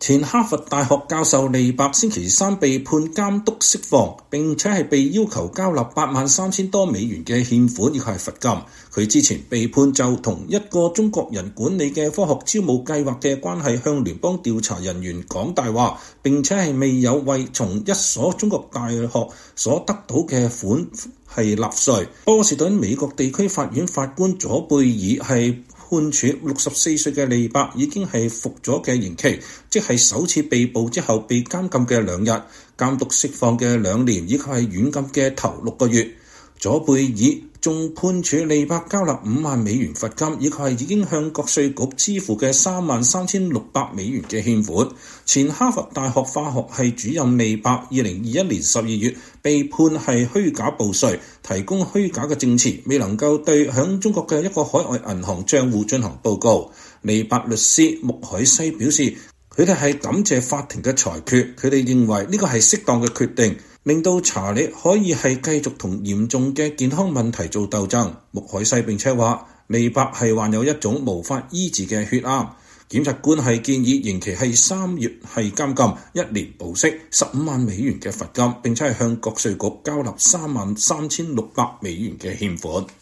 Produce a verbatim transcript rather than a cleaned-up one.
前哈佛大學教授利伯星期三被判監督釋放，並且係被要求交納八萬三千多美元嘅欠款以及係罰金。佢之前被判就同一個中國人管理嘅科學招募計劃嘅關係，向聯邦調查人員講大話，並且係未有為從一所中國大學所得到嘅款係納稅。波士頓美國地區法院法官佐貝爾係判處六十四歲嘅利伯已經係服咗嘅刑期，即係首次被捕之後被監禁嘅兩日、監督釋放嘅兩年，以及係軟禁嘅頭六個月。佐貝爾仲判處利伯交納五萬美元罰金，以及係已經向國稅局支付嘅三萬三千六百美元嘅欠款。前哈佛大學化學系主任利伯二零二一年十二月被判係虛假報稅，提供虛假嘅證詞，未能夠對響中國嘅一個海外銀行賬戶進行報告。利伯律師穆海西表示，佢哋係感謝法庭嘅裁決，佢哋認為呢個係適當嘅決定，令到查理可以係繼續同嚴重嘅健康問題做鬥爭。穆海西並且話，利伯係患有一種無法醫治嘅血癌。檢察官係建議刑期係三月係監禁、一年保釋、十五萬美元嘅罰金，並且係向國稅局交納三萬三千六百美元嘅欠款。